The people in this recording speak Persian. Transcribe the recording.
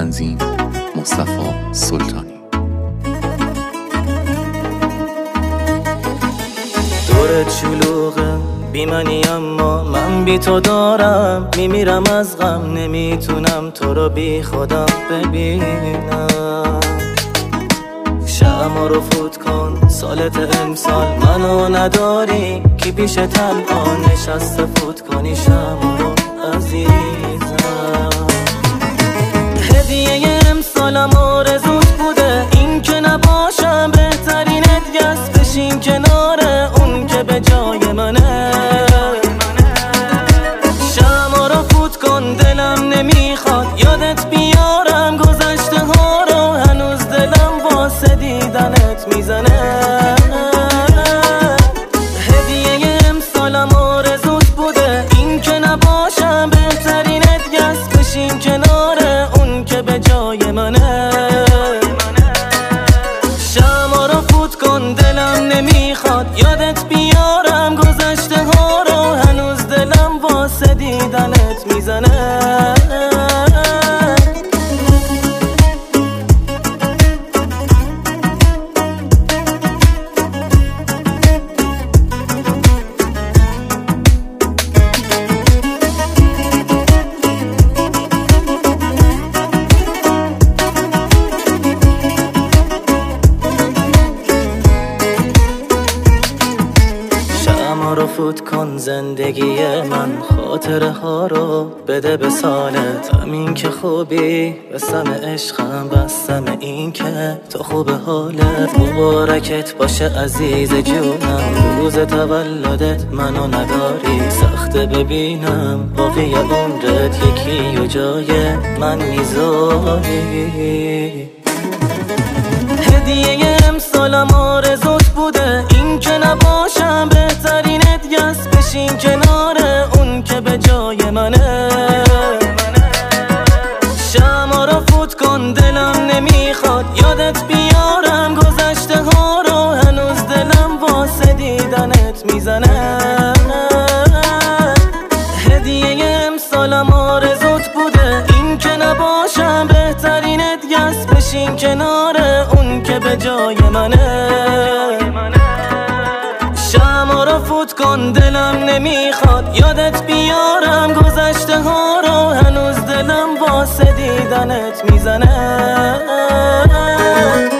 تنظیم مصطفی سلطانی. دورت شلوغه بی منی اما من بی تو دارم میمیرم از غم، نمیتونم تو رو بی خودم ببینم. شمع رو فوت کن سالت امسال منو نداری، کی پیش تنها نشسته فوت کنی شمع رو عزیزم. هدیه امسالم آرزوت بوده این که نباشم، بهترین هدیه‌ست بشین کنار اون که به جای منه. شمع رو فوت کن دلم نمیخواد یادت بیارم گذشته ها رو، هنوز دلم واسه دیدنت میزنه. هدیه امسالم آرزوت بوده این که نباشم، بهترین هدیه‌ست بشین کنار اون که به جای منه. شمع رو فوت کن دلم نمیخواد یادت بیارم گذشته ها رو، هنوز دلم واسه دیدنت میزنه. شمع رو فوت کن زندگی من، خاطره ها رو بده به سالت. همین که خوبی بسم عشقم، بسم این که تو خوب حالت. مبارکت باشه عزیز جونم، روز تولدت منو نداری. سخته ببینم باقی عمرت یکی و جای من میذاری. هدیه امسالم آرزوت بوده این که نباشم، بهترین هدیه‌ست بشین کنار اون که به جای منه. شمع رو فوت کن دلم نمیخواد یادت بیارم گذشته ها رو، هنوز دلم واسه دیدنت میزنه. هدیه امسالم آرزوت بوده این که نباشم، بهترین هدیه‌ست بشین کنار اون که به جای منه. شمع رو فوت کن دلم نمیخواد یادت بیارم گذشته ها رو، هنوز دلم واسه دیدنت میزنه.